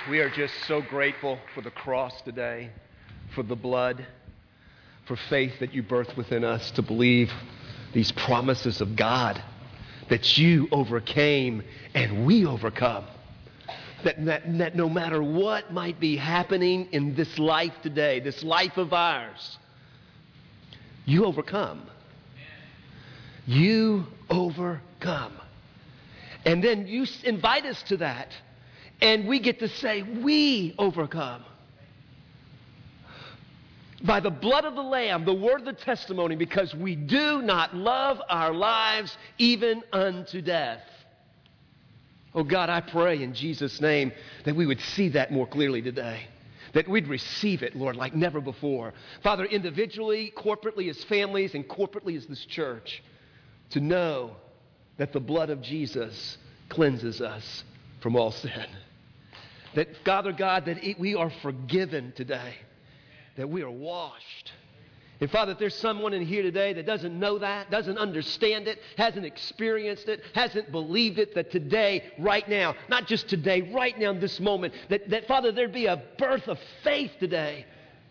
We are just so grateful for the cross today, for the blood, for faith that you birthed within us to believe these promises of God, that you overcame and we overcome. That no matter what might be happening in this life today, this life of ours, you overcome. You overcome. And then you invite us to that. And we get to say, we overcome. By the blood of the Lamb, the word of the testimony, because we do not love our lives even unto death. Oh God, I pray in Jesus' name that we would see that more clearly today. That we'd receive it, Lord, like never before. Father, individually, corporately as families, and corporately as this church, to know that the blood of Jesus cleanses us from all sin. That, Father God, that we are forgiven today. That we are washed. And Father, if there's someone in here today that doesn't know that, doesn't understand it, hasn't experienced it, hasn't believed it, that today, right now, not just today, right now in this moment, that Father, there'd be a birth of faith today.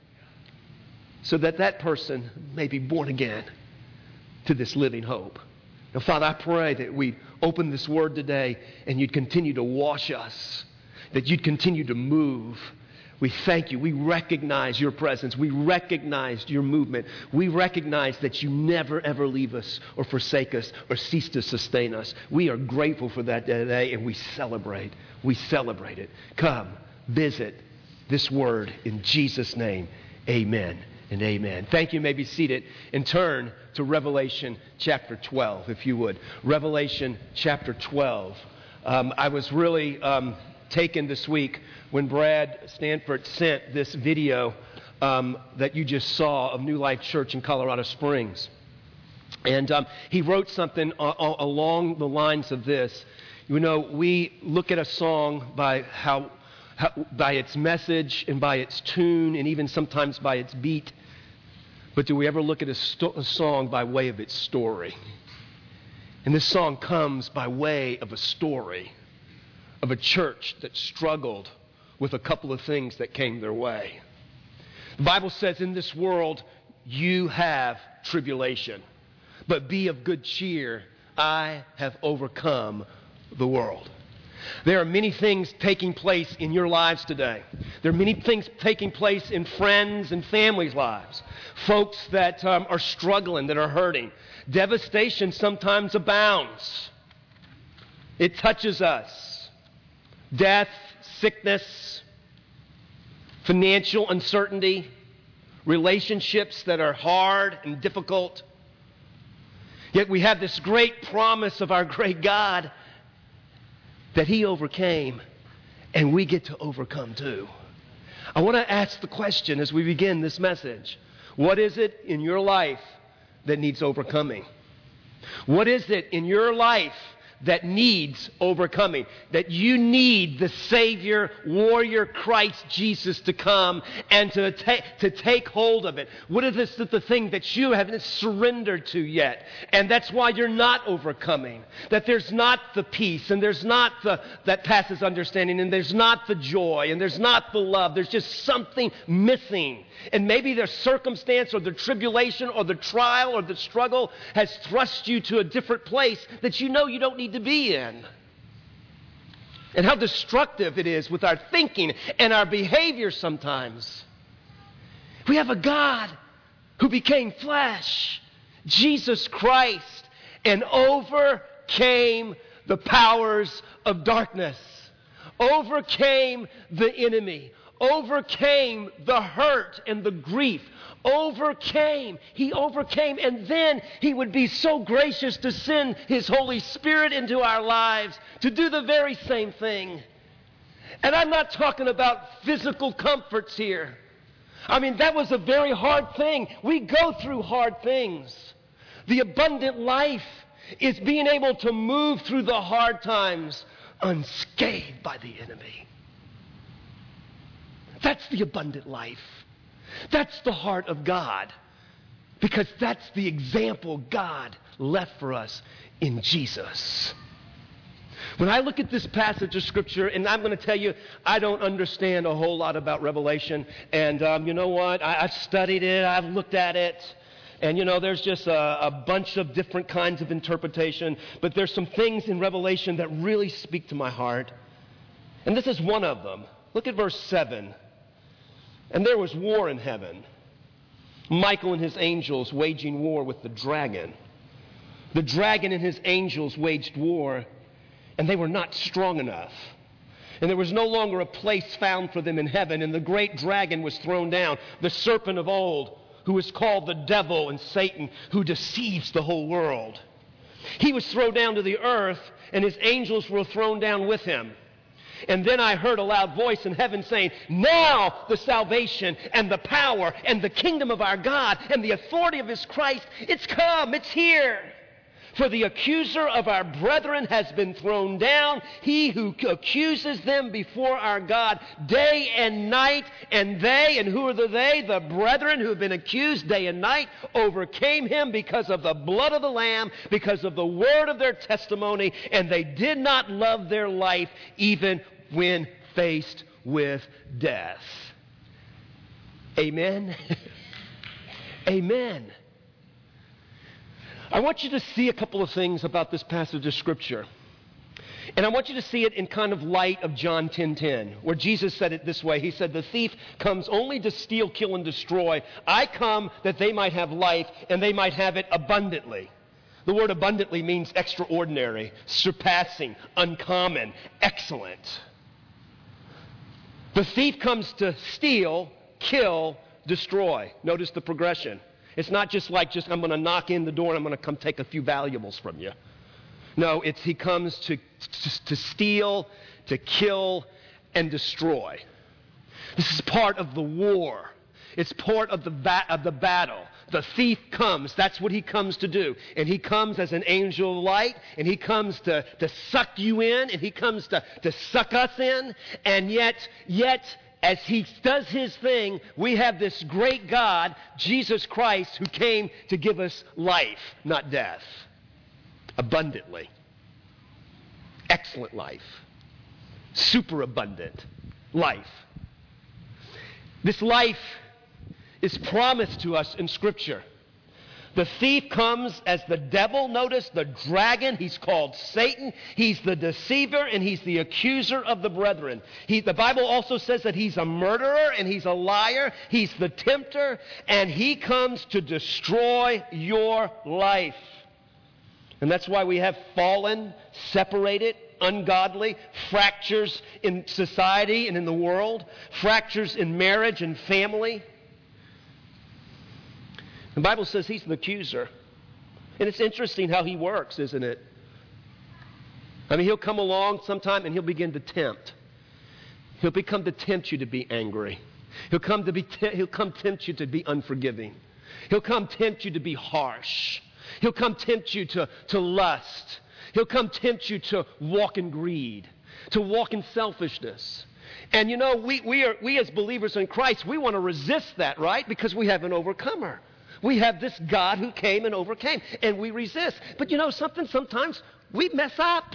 So that person may be born again to this living hope. Now, Father, I pray that we open this word today and you'd continue to wash us, that you'd continue to move. We thank you. We recognize your presence. We recognize your movement. We recognize that you never, ever leave us or forsake us or cease to sustain us. We are grateful for that today, and we celebrate. We celebrate it. Come, visit this word in Jesus' name. Amen and amen. Thank you. You may be seated and turn to Revelation chapter 12, if you would. Revelation chapter 12. I was really taken this week when Brad Stanford sent this video that you just saw of New Life Church in Colorado Springs. And he wrote something along the lines of this. You know, we look at a song by by its message and by its tune and even sometimes by its beat. But do we ever look at a song by way of its story? And this song comes by way of a story of a church that struggled with a couple of things that came their way. The Bible says, in this world you have tribulation, but be of good cheer. I have overcome the world. There are many things taking place in your lives today. There are many things taking place in friends and families' lives. Folks that are struggling, that are hurting. Devastation sometimes abounds. It touches us. Death, sickness, financial uncertainty, relationships that are hard and difficult. Yet we have this great promise of our great God that He overcame, and we get to overcome too. I want to ask the question as we begin this message. What is it in your life that needs overcoming? What is it in your life that needs overcoming? That you need the Savior, warrior Christ Jesus to come and to take hold of it. What is this, the thing that you haven't surrendered to yet? And that's why you're not overcoming. That there's not the peace, and there's not that passes understanding, and there's not the joy, and there's not the love. There's just something missing. And maybe the circumstance or the tribulation or the trial or the struggle has thrust you to a different place that you know you don't need to be in. And how destructive it is with our thinking and our behavior sometimes. We have a God who became flesh, Jesus Christ, and overcame the powers of darkness, overcame the enemy, overcame the hurt and the grief, He overcame, and then He would be so gracious to send His Holy Spirit into our lives to do the very same thing. And I'm not talking about physical comforts here. I mean, that was a very hard thing. We go through hard things. The abundant life is being able to move through the hard times unscathed by the enemy. That's the abundant life. That's the heart of God. Because that's the example God left for us in Jesus. When I look at this passage of Scripture, and I'm going to tell you, I don't understand a whole lot about Revelation. And you know what? I've studied it. I've looked at it. And, there's just a bunch of different kinds of interpretation. But there's some things in Revelation that really speak to my heart. And this is one of them. Look at verse 7. And there was war in heaven. Michael and his angels waging war with the dragon. The dragon and his angels waged war, and they were not strong enough. And there was no longer a place found for them in heaven, and the great dragon was thrown down, the serpent of old, who is called the devil and Satan, who deceives the whole world. He was thrown down to the earth, and his angels were thrown down with him. And then I heard a loud voice in heaven saying, now the salvation and the power and the kingdom of our God and the authority of his Christ, it's come, it's here. For the accuser of our brethren has been thrown down, he who accuses them before our God day and night. And they, and who are the they? The brethren who have been accused day and night overcame him because of the blood of the Lamb, because of the word of their testimony, and they did not love their life even when faced with death. Amen? Amen. I want you to see a couple of things about this passage of Scripture. And I want you to see it in kind of light of John 10:10, where Jesus said it this way. He said, the thief comes only to steal, kill, and destroy. I come that they might have life, and they might have it abundantly. The word abundantly means extraordinary, surpassing, uncommon, excellent. The thief comes to steal, kill, destroy. Notice the progression. It's not just I'm going to knock in the door and I'm going to come take a few valuables from you. No, he comes to steal, to kill, and destroy. This is part of the war. It's part of the battle. The thief comes. That's what he comes to do. And he comes as an angel of light, and he comes to suck you in, and he comes to suck us in, and yet as he does his thing, we have this great God, Jesus Christ, who came to give us life, not death. Abundantly. Excellent life. Superabundant life. This life is promised to us in Scripture. The thief comes as the devil. Notice the dragon. He's called Satan. He's the deceiver and he's the accuser of the brethren. The Bible also says that he's a murderer and he's a liar. He's the tempter, and he comes to destroy your life. And that's why we have fallen, separated, ungodly, fractures in society and in the world, fractures in marriage and family. The Bible says he's the accuser. And it's interesting how he works, isn't it? I mean, he'll come along sometime and he'll begin to tempt. He'll become to tempt you to be angry. He'll come tempt you to be unforgiving. He'll come tempt you to be harsh. He'll come tempt you to lust. He'll come tempt you to walk in greed, to walk in selfishness. And we as believers in Christ, we want to resist that, right? Because we have an overcomer. We have this God who came and overcame, and we resist. But sometimes we mess up.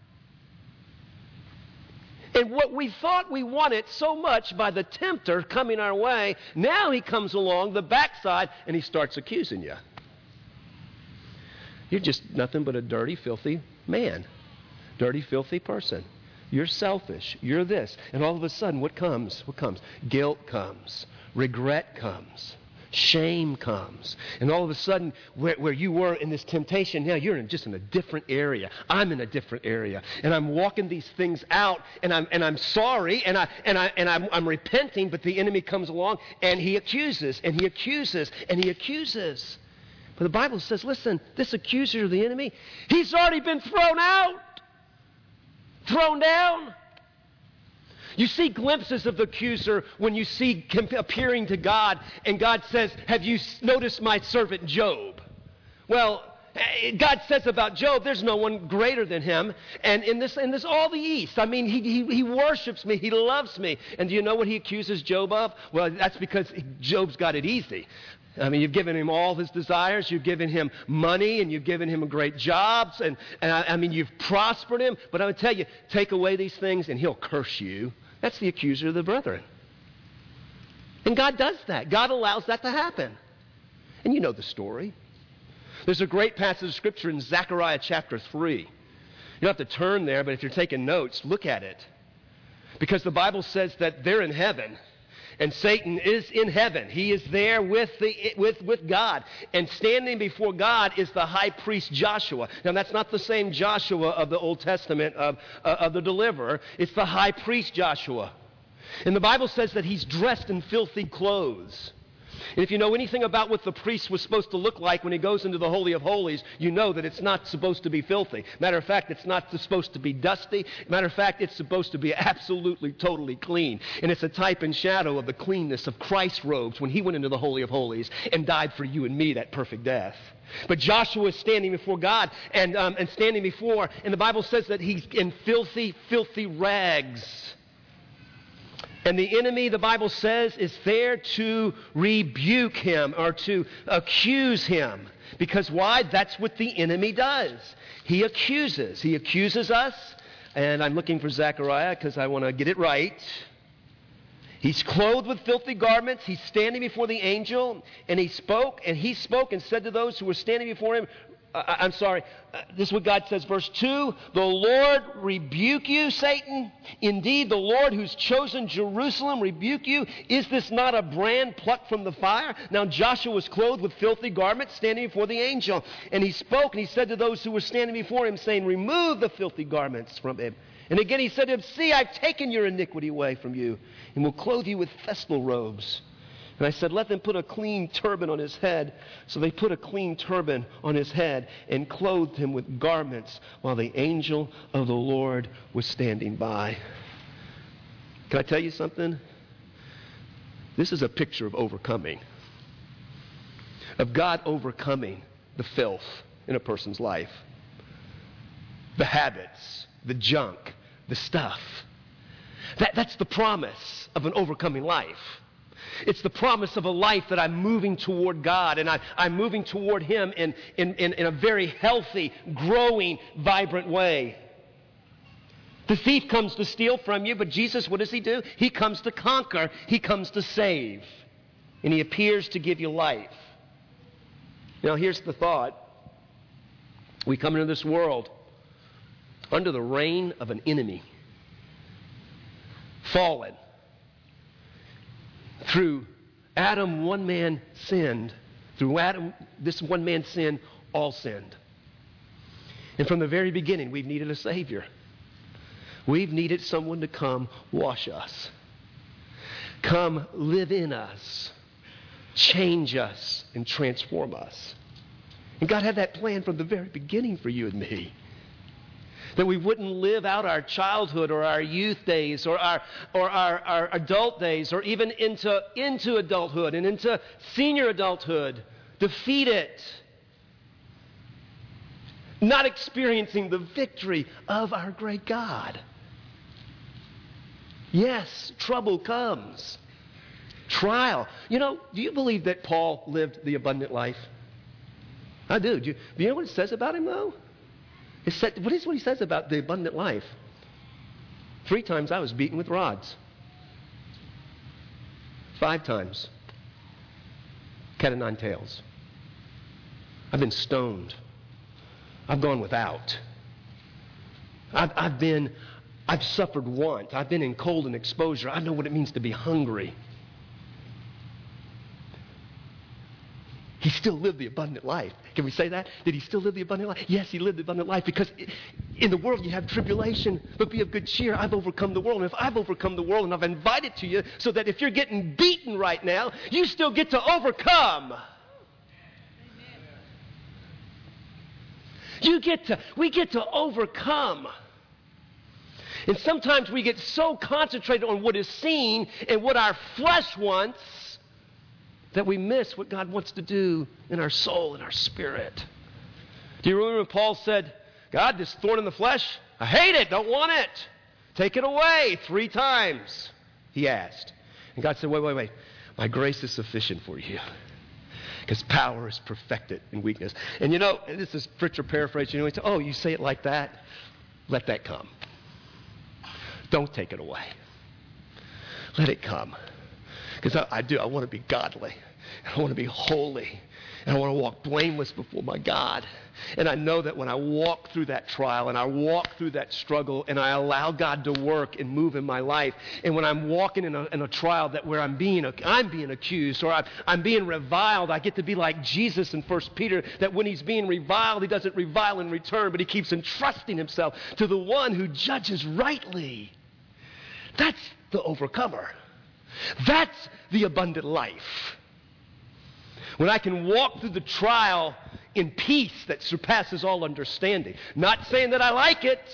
And what we thought we wanted so much by the tempter coming our way, now he comes along the backside and he starts accusing you. You're just nothing but a dirty, filthy man. Dirty, filthy person. You're selfish. You're this. And all of a sudden, what comes? Guilt comes. Regret comes. Shame comes. And all of a sudden, where you were in this temptation, now you're just in a different area. I'm in a different area. And I'm walking these things out, and I'm sorry, and I'm repenting, but the enemy comes along, and he accuses, and he accuses, and he accuses. But the Bible says, listen, this accuser of the enemy, he's already been thrown out. Thrown down. You see glimpses of the accuser when you see him appearing to God, and God says, have you noticed my servant Job? Well, God says about Job, there's no one greater than him. And in this all the East, I mean, he worships me. He loves me. And do you know what he accuses Job of? Well, that's because Job's got it easy. I mean, you've given him all his desires. You've given him money, and you've given him great jobs. And I mean, you've prospered him. But I would tell you, take away these things, and he'll curse you. That's the accuser of the brethren. And God does that. God allows that to happen. And you know the story. There's a great passage of Scripture in Zechariah chapter 3. You don't have to turn there, but if you're taking notes, look at it. Because the Bible says that they're in heaven. And Satan is in heaven. He is there with God. And standing before God is the high priest Joshua. Now, that's not the same Joshua of the Old Testament of the deliverer. It's the high priest Joshua. And the Bible says that he's dressed in filthy clothes. And if you know anything about what the priest was supposed to look like when he goes into the Holy of Holies, you know that it's not supposed to be filthy. Matter of fact, it's not supposed to be dusty. Matter of fact, it's supposed to be absolutely, totally clean. And it's a type and shadow of the cleanness of Christ's robes when he went into the Holy of Holies and died for you and me that perfect death. But Joshua is standing before God and the Bible says that he's in filthy, filthy rags. And the enemy, the Bible says, is there to rebuke him or to accuse him. Because why? That's what the enemy does. He accuses. He accuses us. And I'm looking for Zechariah because I want to get it right. He's clothed with filthy garments. He's standing before the angel. And he spoke and said to those who were standing before him, this is what God says, verse 2, the Lord rebuke you, Satan. Indeed, the Lord who's chosen Jerusalem rebuke you. Is this not a brand plucked from the fire? Now Joshua was clothed with filthy garments, standing before the angel. And he spoke, and he said to those who were standing before him, saying, remove the filthy garments from him. And again he said to him, see, I've taken your iniquity away from you, and will clothe you with festal robes. And I said, let them put a clean turban on his head. So they put a clean turban on his head and clothed him with garments while the angel of the Lord was standing by. Can I tell you something? This is a picture of overcoming. Of God overcoming the filth in a person's life. The habits, the junk, the stuff. That's the promise of an overcoming life. It's the promise of a life that I'm moving toward God, and I'm moving toward Him in a very healthy, growing, vibrant way. The thief comes to steal from you, but Jesus, what does He do? He comes to conquer. He comes to save. And He appears to give you life. Now, here's the thought. We come into this world under the reign of an enemy. Fallen. Through Adam, one man sinned. Through Adam, this one man's sin, all sinned. And from the very beginning, we've needed a Savior. We've needed someone to come wash us. Come live in us. Change us and transform us. And God had that plan from the very beginning for you and me. That we wouldn't live out our childhood or our youth days or our adult days or even into adulthood and into senior adulthood. Defeated. Not experiencing the victory of our great God. Yes, trouble comes. Trial. You know, do you believe that Paul lived the abundant life? I do. Do you know what it says about him, though? What is what he says about the abundant life? 3 times I was beaten with rods. 5 times. Cat of 9 tails. I've been stoned. I've gone without. I've suffered want. I've been in cold and exposure. I know what it means to be hungry. He still lived the abundant life. Can we say that? Did he still live the abundant life? Yes, he lived the abundant life because in the world you have tribulation, but be of good cheer. I've overcome the world. And if I've overcome the world and I've invited to you so that if you're getting beaten right now, you still get to overcome. We get to overcome. And sometimes we get so concentrated on what is seen and what our flesh wants that we miss what God wants to do in our soul and our spirit. Do you remember when Paul said, God, this thorn in the flesh, I hate it, don't want it. Take it away 3 times, he asked. And God said, wait. My grace is sufficient for you. Because power is perfected in weakness. And you know, this is Pritchard paraphrasing. He said, you say it like that? Let that come. Don't take it away. Let it come. Because I want to be godly. I want to be holy. And I want to walk blameless before my God. And I know that when I walk through that trial and I walk through that struggle and I allow God to work and move in my life, and when I'm walking in a trial that where I'm being accused or I'm being reviled, I get to be like Jesus in 1 Peter, that when he's being reviled, he doesn't revile in return, but he keeps entrusting himself to the one who judges rightly. That's the overcomer. That's the abundant life. When I can walk through the trial in peace that surpasses all understanding. Not saying that I like it,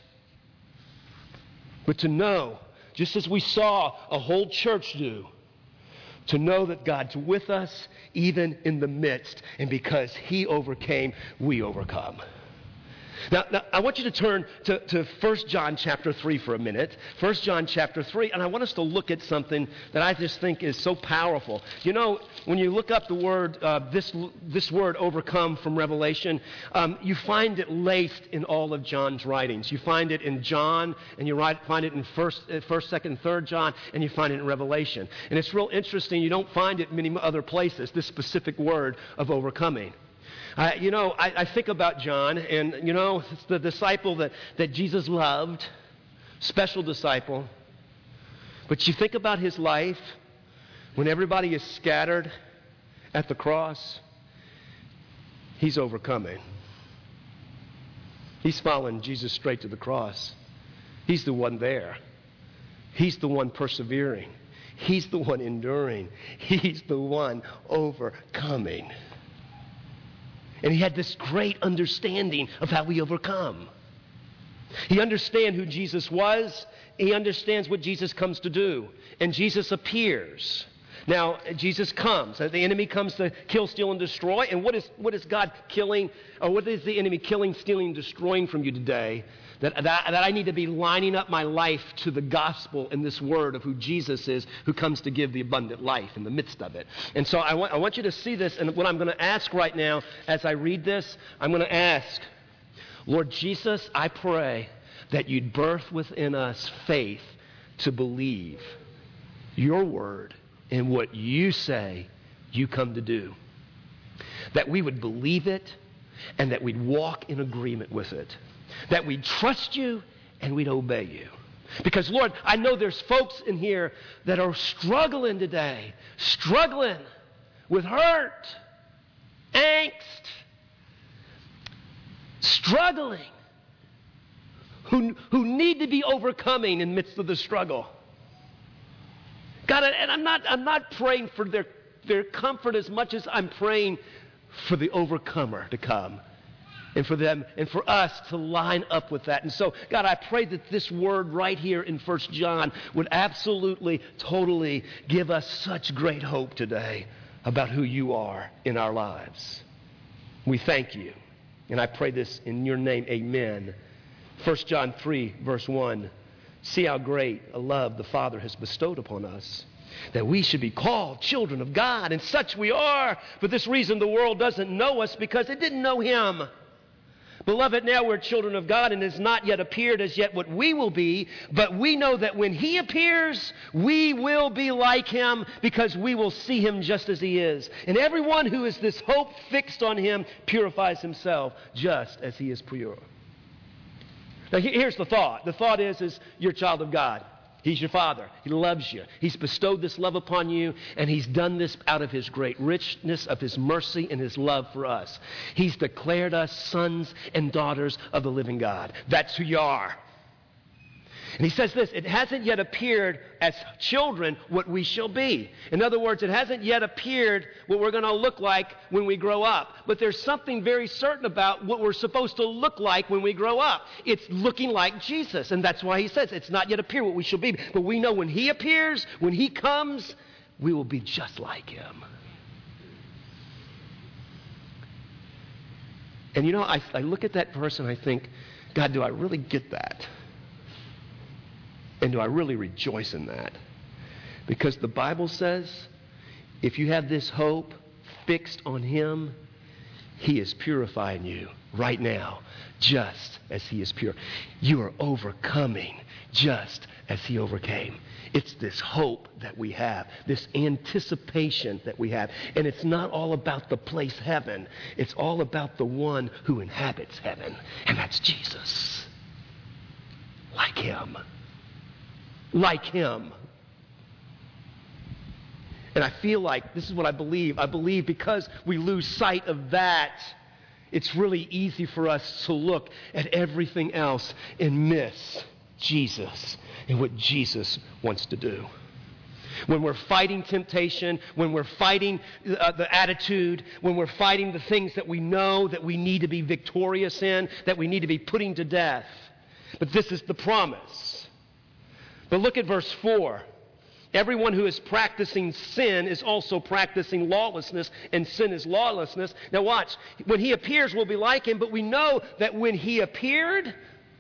but to know, just as we saw a whole church do, to know that God's with us even in the midst. And because he overcame, we overcome. Now, I want you to turn to 1 John chapter 3 for a minute. 1 John chapter 3, and I want us to look at something that I just think is so powerful. You know, when you look up the word, this word overcome from Revelation, you find it laced in all of John's writings. You find it in John, and you find it in 1st, 2nd, 3rd John, and you find it in Revelation. And it's real interesting. You don't find it in many other places, this specific word of overcoming. I think about John, and, it's the disciple that Jesus loved, special disciple. But you think about his life, when everybody is scattered at the cross, he's overcoming. He's following Jesus straight to the cross. He's the one there. He's the one persevering. He's the one enduring. He's the one overcoming. And he had this great understanding of how we overcome. He understands who Jesus was. He understands what Jesus comes to do. And Jesus appears. Now, Jesus comes. The enemy comes to kill, steal, and destroy. And what is God killing? Or what is the enemy killing, stealing, and destroying from you today? That I need to be lining up my life to the gospel and this word of who Jesus is, who comes to give the abundant life in the midst of it. And so I want you to see this. And what I'm going to ask right now as I read this, I'm going to ask, Lord Jesus, I pray that you'd birth within us faith to believe your word and what you say you come to do. That we would believe it and that we'd walk in agreement with it. That we'd trust you and we'd obey you. Because, Lord, I know there's folks in here that are struggling today, struggling with hurt, angst, struggling, who need to be overcoming in the midst of the struggle. God, and I'm not praying for their comfort as much as I'm praying for the overcomer to come. And for them and for us to line up with that. And so, God, I pray that this word right here in 1 John would absolutely, totally give us such great hope today about who you are in our lives. We thank you. And I pray this in your name, amen. 1 John 3, verse 1. See how great a love the Father has bestowed upon us, that we should be called children of God, and such we are. For this reason the world doesn't know us, because it didn't know him. Beloved, now we're children of God, and it has not yet appeared as yet what we will be, but we know that when he appears, we will be like him, because we will see him just as he is. And everyone who has this hope fixed on him purifies himself just as he is pure. Now here's the thought. The thought is you're a child of God. He's your Father. He loves you. He's bestowed this love upon you, and he's done this out of his great richness of his mercy and his love for us. He's declared us sons and daughters of the living God. That's who you are. And he says this, it hasn't yet appeared as children what we shall be. In other words, it hasn't yet appeared what we're going to look like when we grow up. But there's something very certain about what we're supposed to look like when we grow up. It's looking like Jesus. And that's why he says it's not yet appeared what we shall be. But we know when he appears, when he comes, we will be just like him. And you know, I look at that person, I think, God, do I really get that? And do I really rejoice in that? Because the Bible says, if you have this hope fixed on Him, He is purifying you right now, just as He is pure. You are overcoming just as He overcame. It's this hope that we have, this anticipation that we have. And it's not all about the place heaven. It's all about the one who inhabits heaven. And that's Jesus. Like Him. Like Him. And I feel like this is what I believe. I believe because we lose sight of that, it's really easy for us to look at everything else and miss Jesus and what Jesus wants to do. When we're fighting temptation, when we're fighting the attitude, when we're fighting the things that we know that we need to be victorious in, that we need to be putting to death. But this is the promise. But look at verse 4. Everyone who is practicing sin is also practicing lawlessness, and sin is lawlessness. Now watch. When He appears, we'll be like Him, but we know that when He appeared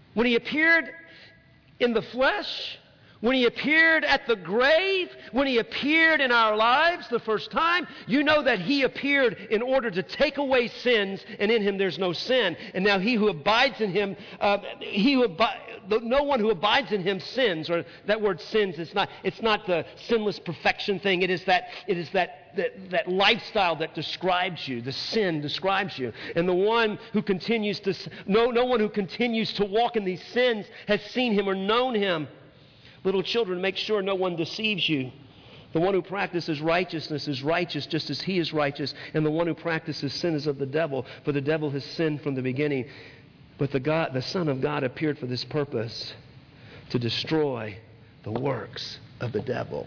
in the flesh, when He appeared at the grave, when He appeared in our lives the first time, you know that He appeared in order to take away sins, and in Him there's no sin. And now he who abides in Him, no one who abides in Him sins, or that word sins, it's not the sinless perfection thing. It is that lifestyle that describes you. The sin describes you. And the one who continues to, no one who continues to walk in these sins has seen Him or known Him. Little children, make sure no one deceives you. The one who practices righteousness is righteous just as He is righteous. And the one who practices sin is of the devil, for the devil has sinned from the beginning. But the Son of God appeared for this purpose, to destroy the works of the devil.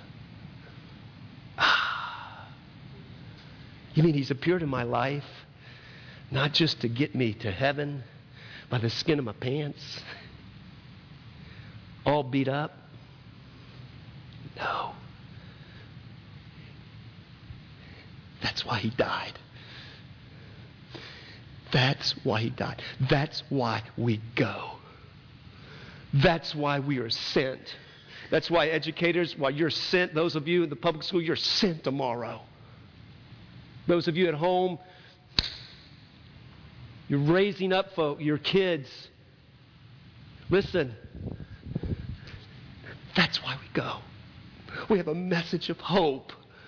You mean He's appeared in my life, not just to get me to heaven by the skin of my pants, all beat up? No. That's why He died. That's why He died. That's why we go. That's why we are sent. That's why educators, while you're sent, those of you in the public school, you're sent tomorrow. Those of you at home, you're raising up your kids. Listen, that's why we go. We have a message of hope.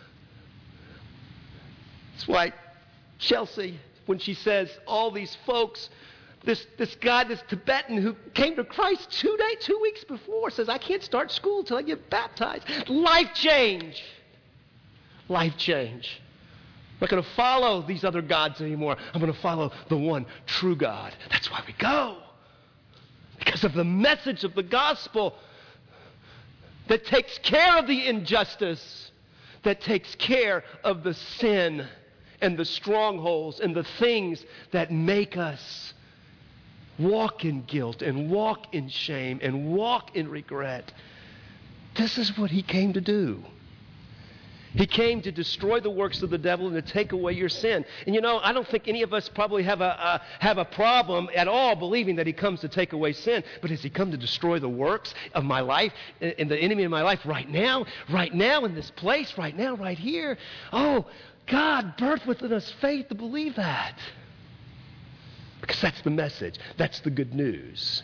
That's why Chelsea, when she says all these folks, this guy, this Tibetan who came to Christ 2 weeks before, says, I can't start school until I get baptized. Life change. Life change. I'm not going to follow these other gods anymore. I'm going to follow the one true God. That's why we go. Because of the message of the gospel that takes care of the injustice, that takes care of the sin and the strongholds and the things that make us walk in guilt and walk in shame and walk in regret. This is what He came to do. He came to destroy the works of the devil and to take away your sin. And you know, I don't think any of us probably have a problem at all believing that He comes to take away sin. But has He come to destroy the works of my life and the enemy in my life right now in this place, right now, right here? Oh, God birthed within us faith to believe that. Because that's the message. That's the good news.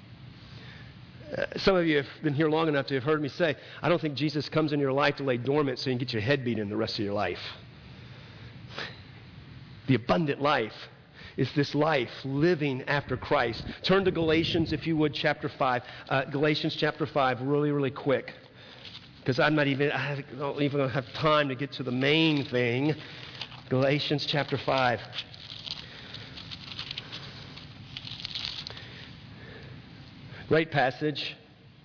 Some of you have been here long enough to have heard me say, I don't think Jesus comes in your life to lay dormant so you can get your head beat in the rest of your life. The abundant life is this life living after Christ. Turn to Galatians, if you would, chapter 5. Galatians chapter 5, really, really quick. Because I don't even have time to get to the main thing. Galatians chapter 5. Great passage.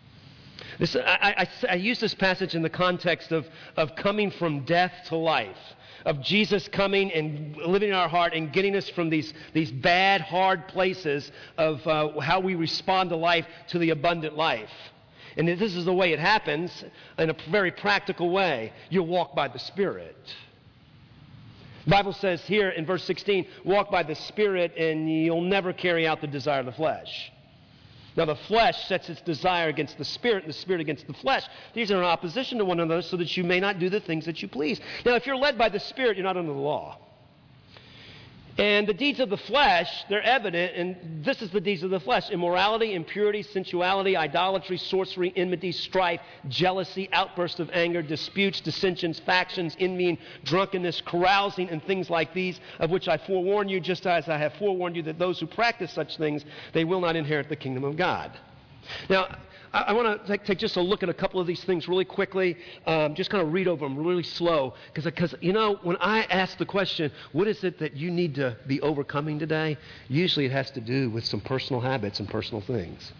I use this passage in the context of coming from death to life, of Jesus coming and living in our heart and getting us from these bad, hard places of how we respond to life to the abundant life. And this is the way it happens in a very practical way. You walk by the Spirit. The Bible says here in verse 16, walk by the Spirit and you'll never carry out the desire of the flesh. Now the flesh sets its desire against the Spirit and the Spirit against the flesh. These are in opposition to one another so that you may not do the things that you please. Now if you're led by the Spirit, you're not under the law. And the deeds of the flesh, they're evident, and this is the deeds of the flesh: immorality, impurity, sensuality, idolatry, sorcery, enmity, strife, jealousy, outbursts of anger, disputes, dissensions, factions, envying, drunkenness, carousing, and things like these, of which I forewarn you, just as I have forewarned you, that those who practice such things, they will not inherit the kingdom of God. Now, I want to take just a look at a couple of these things really quickly, just kind of read over them really slow, because when I ask the question, what is it that you need to be overcoming today, usually it has to do with some personal habits and personal things.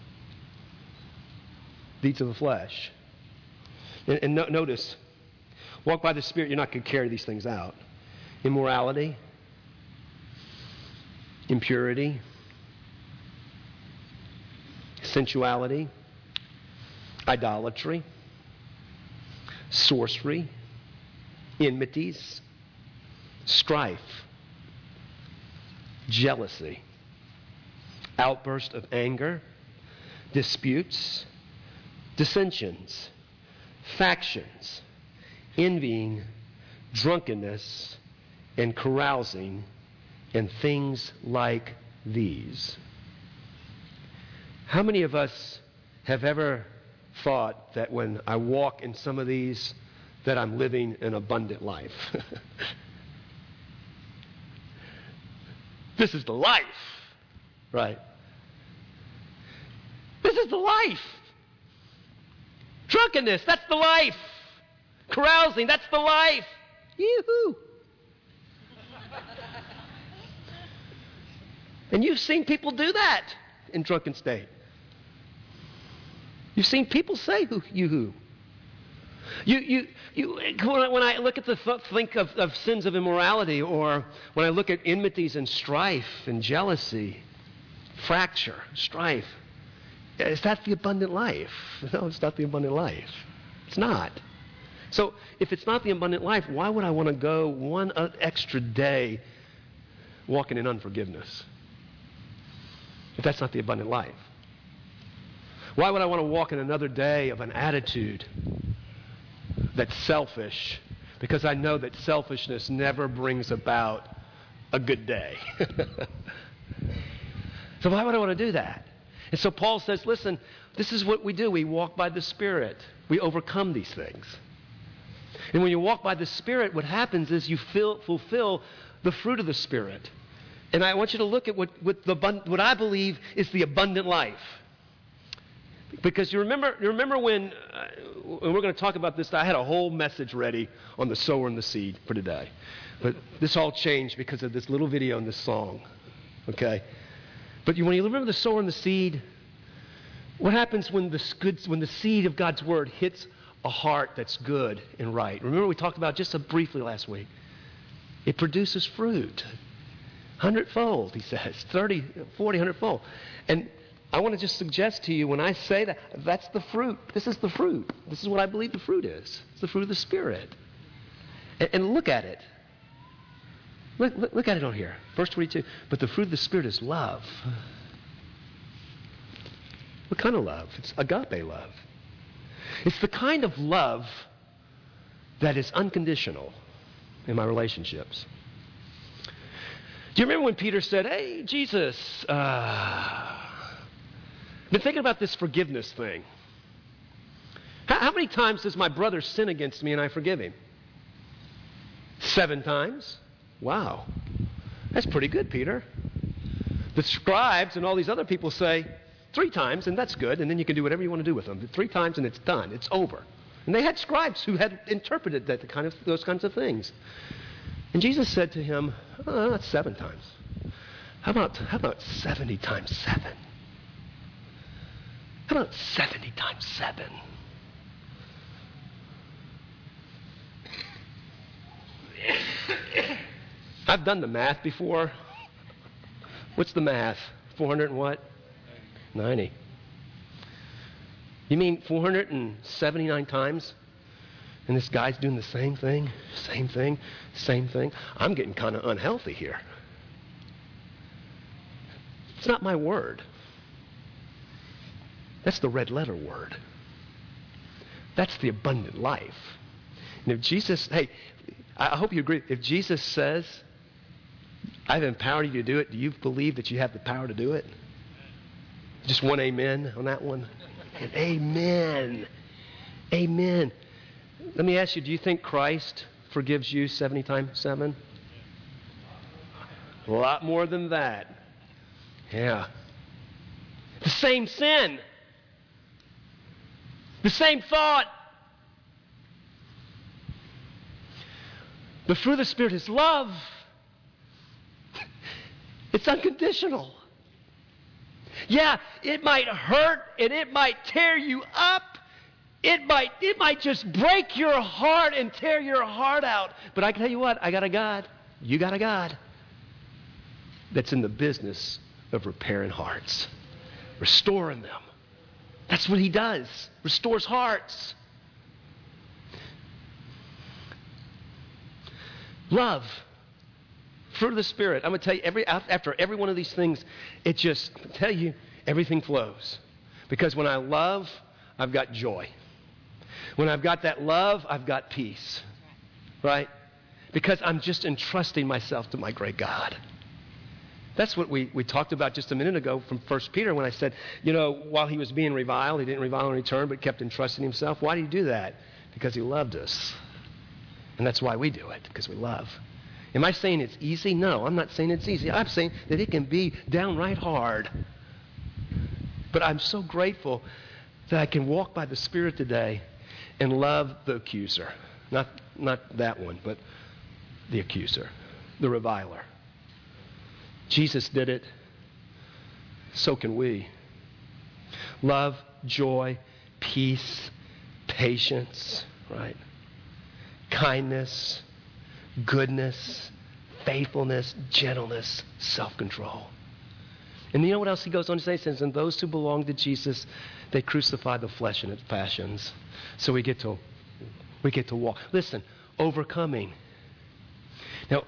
Deeds of the flesh. And notice, walk by the Spirit, you're not going to carry these things out. Immorality, impurity, sensuality, idolatry, sorcery, enmities, strife, jealousy, outburst of anger, disputes, dissensions, factions, envying, drunkenness, and carousing, and things like these. How many of us have ever thought that when I walk in some of these, that I'm living an abundant life? This is the life, right? This is the life. Drunkenness, that's the life. Carousing, that's the life. Yoo-hoo. And you've seen people do that in drunken state. You've seen people say yoo-hoo. When I look at think of sins of immorality, or when I look at enmities and strife and jealousy, fracture, strife, is that the abundant life? No, it's not the abundant life. It's not. So if it's not the abundant life, why would I want to go one extra day walking in unforgiveness? If that's not the abundant life. Why would I want to walk in another day of an attitude that's selfish? Because I know that selfishness never brings about a good day. So why would I want to do that? And so Paul says, listen, this is what we do. We walk by the Spirit. We overcome these things. And when you walk by the Spirit, what happens is you fulfill the fruit of the Spirit. And I want you to look at what I believe is the abundant life. Because you remember when we're going to talk about this, I had a whole message ready on the sower and the seed for today. But this all changed because of this little video and this song. Okay? But when you remember the sower and the seed, what happens when the seed of God's Word hits a heart that's good and right? Remember we talked about just briefly last week. It produces fruit. 100-fold, he says. 30, 40, 100-fold. And I want to just suggest to you, when I say that, that's the fruit. This is the fruit. This is what I believe the fruit is. It's the fruit of the Spirit. And look at it. Look at it on here. Verse 22. But the fruit of the Spirit is love. What kind of love? It's agape love. It's the kind of love that is unconditional in my relationships. Do you remember when Peter said, hey, Jesus, I've been thinking about this forgiveness thing. How many times does my brother sin against me and I forgive him? 7 times? Wow. That's pretty good, Peter. The scribes and all these other people say 3 times, and that's good, and then you can do whatever you want to do with them. 3 times and it's done. It's over. And they had scribes who had interpreted those kinds of things. And Jesus said to him, that's 7 times. How about 70 times 7? How about 70 times 7? I've done the math before. What's the math? 400 and what? 90. You mean 479 times And this guy's doing the same thing. I'm getting kind of unhealthy here. It's not my word. That's the red letter word. That's the abundant life. And if Jesus, hey, I hope you agree. If Jesus says, I've empowered you to do it, do you believe that you have the power to do it? Just one amen on that one. And amen. Amen. Let me ask you, do you think Christ forgives you 70 times 7? A lot more than that. Yeah. The same sin. The same thought. The fruit of the Spirit is love. It's unconditional. Yeah, it might hurt and it might tear you up. It might just break your heart and tear your heart out. But I can tell you what, I got a God. You got a God that's in the business of repairing hearts, restoring them. That's what He does. Restores hearts. Love. Fruit of the Spirit. I'm going to tell you, after every one of these things, I'm going to tell you, everything flows. Because when I love, I've got joy. When I've got that love, I've got peace. Right? Because I'm just entrusting myself to my great God. That's what we talked about just a minute ago from 1 Peter when I said, while he was being reviled, he didn't revile in return, but kept entrusting himself. Why did he do that? Because he loved us. And that's why we do it, because we love. Am I saying it's easy? No, I'm not saying it's easy. I'm saying that it can be downright hard. But I'm so grateful that I can walk by the Spirit today and love the accuser. Not that one, but the accuser, the reviler. Jesus did it. So can we. Love, joy, peace, patience, right? Kindness, goodness, faithfulness, gentleness, self-control. And you know what else he goes on to say? He says, and those who belong to Jesus, they crucify the flesh and its passions. So we get to walk. Listen, overcoming. Now,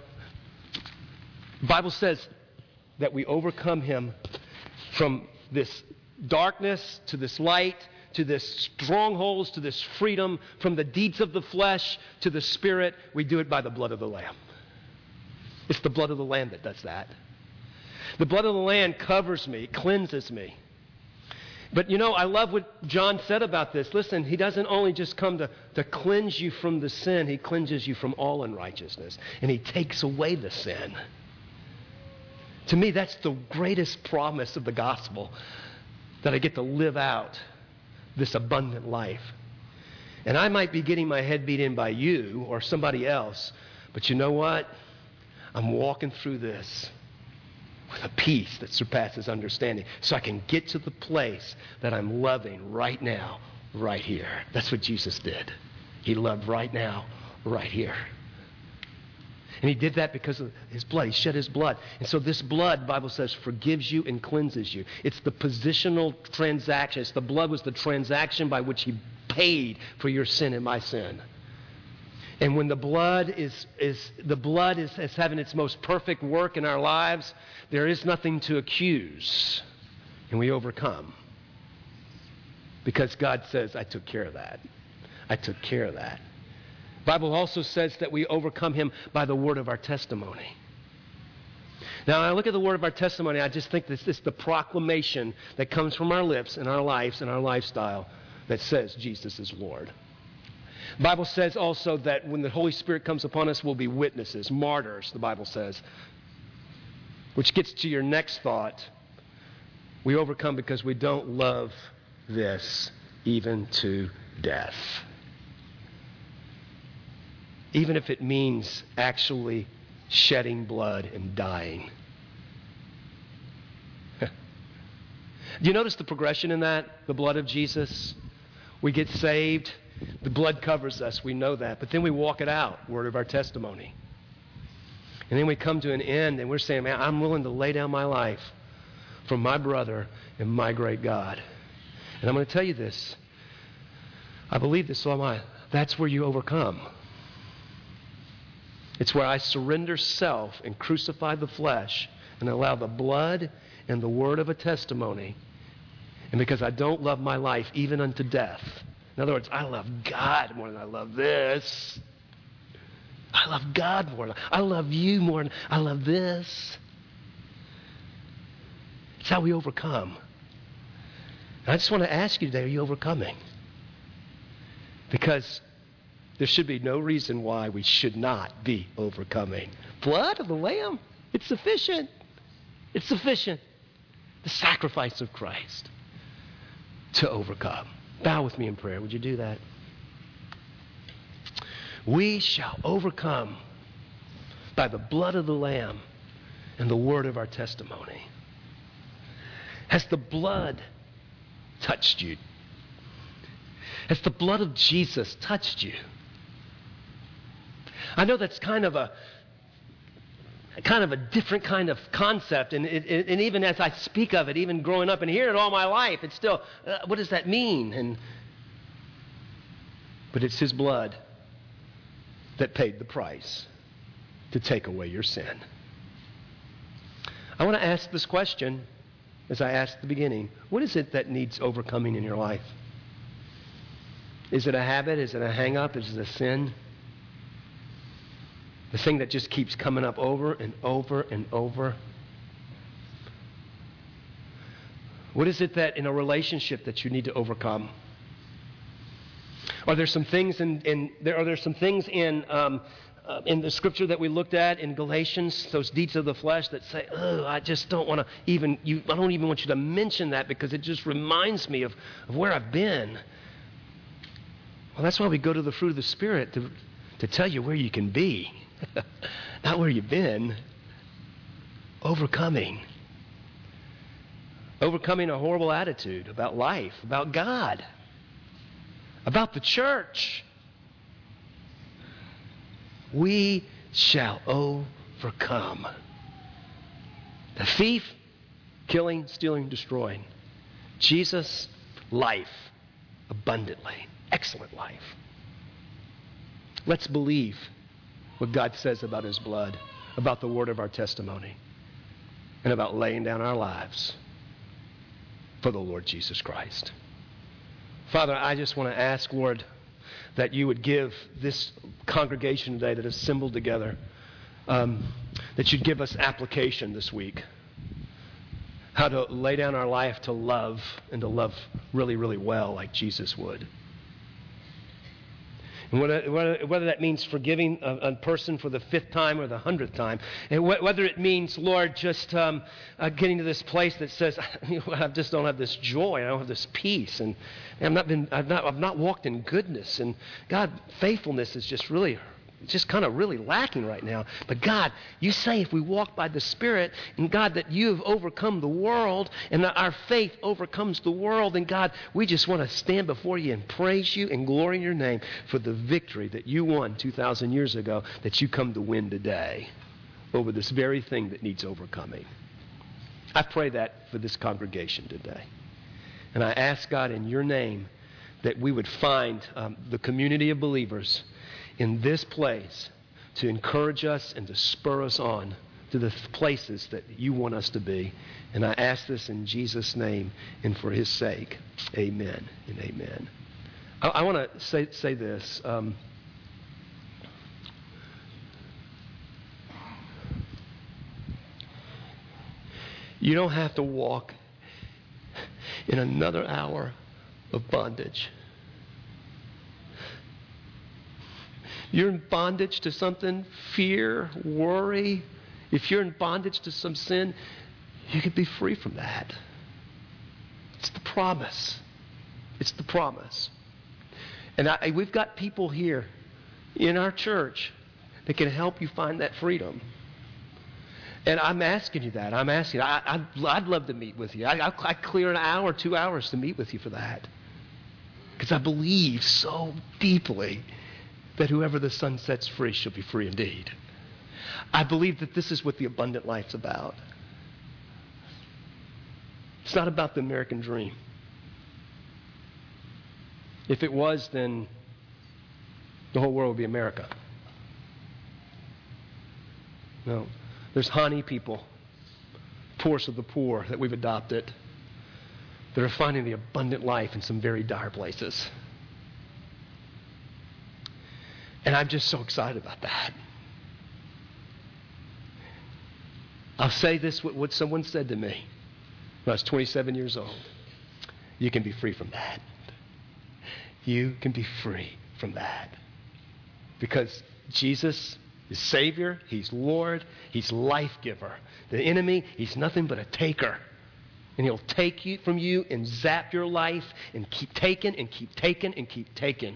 the Bible says that we overcome him from this darkness to this light, to this strongholds, to this freedom, from the deeds of the flesh to the Spirit. We do it by the blood of the Lamb. It's the blood of the Lamb that does that. The blood of the Lamb covers me, cleanses me. But I love what John said about this. Listen, he doesn't only just come to cleanse you from the sin, he cleanses you from all unrighteousness. And he takes away the sin. To me, that's the greatest promise of the gospel, that I get to live out this abundant life. And I might be getting my head beat in by you or somebody else, but you know what? I'm walking through this with a peace that surpasses understanding, so I can get to the place that I'm loving right now, right here. That's what Jesus did. He loved right now, right here. And he did that because of his blood. He shed his blood. And so this blood, the Bible says, forgives you and cleanses you. It's the positional transaction. The blood was the transaction by which he paid for your sin and my sin. And when the blood is having its most perfect work in our lives, there is nothing to accuse. And we overcome. Because God says, I took care of that. I took care of that. The Bible also says that we overcome him by the word of our testimony. Now, when I look at the word of our testimony, I just think this is the proclamation that comes from our lips and our lives and our lifestyle that says Jesus is Lord. The Bible says also that when the Holy Spirit comes upon us, we'll be witnesses, martyrs, the Bible says. Which gets to your next thought. We overcome because we don't love this even to death. Even if it means actually shedding blood and dying. Do you notice the progression in that? The blood of Jesus. We get saved. The blood covers us. We know that. But then we walk it out. Word of our testimony. And then we come to an end and we're saying, man, I'm willing to lay down my life for my brother and my great God. And I'm going to tell you this. I believe this with all my That's where you overcome. It's where I surrender self and crucify the flesh and allow the blood and the word of a testimony. And because I don't love my life even unto death. In other words, I love God more than I love this. I love God more than I love you more than I love this. It's how we overcome. And I just want to ask you today, are you overcoming? Because there should be no reason why we should not be overcoming. Blood of the Lamb, it's sufficient. It's sufficient. The sacrifice of Christ to overcome. Bow with me in prayer. Would you do that? We shall overcome by the blood of the Lamb and the word of our testimony. Has the blood touched you? Has the blood of Jesus touched you? I know that's kind of a different kind of concept, and even as I speak of it, even growing up and hearing it all my life, it's still, what does that mean? But it's His blood that paid the price to take away your sin. I want to ask this question, as I asked at the beginning. What is it that needs overcoming in your life? Is it a habit? Is it a hang-up? Is it a sin? The thing that just keeps coming up over and over and over? What is it that in a relationship that you need to overcome? Are there some things in the scripture that we looked at in Galatians, those deeds of the flesh that say, "Oh, I just don't want to even. I don't even want you to mention that because it just reminds me of where I've been." Well, that's why we go to the fruit of the Spirit to tell you where you can be, not where you've been. Overcoming a horrible attitude about life, about God, about the church. We shall overcome. The thief, killing, stealing, destroying. Jesus, life, abundantly, excellent life. Let's believe what God says about His blood, about the word of our testimony, and about laying down our lives for the Lord Jesus Christ. Father, I just want to ask, Lord, that you would give this congregation today that is assembled together, that you'd give us application this week. How to lay down our life to love, and to love really, really well like Jesus would. And whether that means forgiving a person for the 5th time or the 100th time, and whether it means, Lord, just getting to this place that says, I just don't have this joy, I don't have this peace, and I've not walked in goodness, and God, faithfulness is just kind of really lacking right now. But God, you say if we walk by the Spirit, and God, that you have overcome the world, and that our faith overcomes the world, and God, we just want to stand before you and praise you and glory in your name for the victory that you won 2,000 years ago, that you come to win today over this very thing that needs overcoming. I pray that for this congregation today. And I ask God in your name that we would find the community of believers in this place to encourage us and to spur us on to the places that you want us to be. And I ask this in Jesus' name and for His sake. Amen and amen. I want to say this. You don't have to walk in another hour of bondage. You're in bondage to something, fear, worry. If you're in bondage to some sin, you could be free from that. It's the promise. It's the promise. And we've got people here in our church that can help you find that freedom. And I'm asking you that. I'd love to meet with you. I clear an hour, 2 hours to meet with you for that. Because I believe so deeply that whoever the Son sets free shall be free indeed. I believe that this is what the abundant life's about. It's not about the American dream. If it was, then The whole world would be America. No. There's honey people, poorest of the poor, that we've adopted, that are finding the abundant life in some very dire places. And I'm just so excited about that. I'll say this, what someone said to me when I was 27 years old. You can be free from that. You can be free from that. Because Jesus is Savior, He's Lord, He's life giver. The enemy, he's nothing but a taker. And he'll take you from you and zap your life and keep taking and keep taking and keep taking.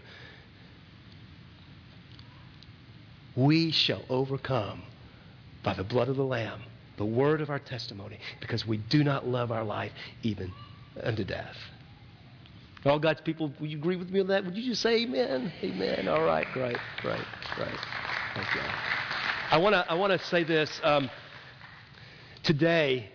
We shall overcome by the blood of the Lamb, the word of our testimony, because we do not love our life even unto death. All God's people, will you agree with me on that? Would you just say amen? Amen. All right, great. Thank you. I want to say this. Today,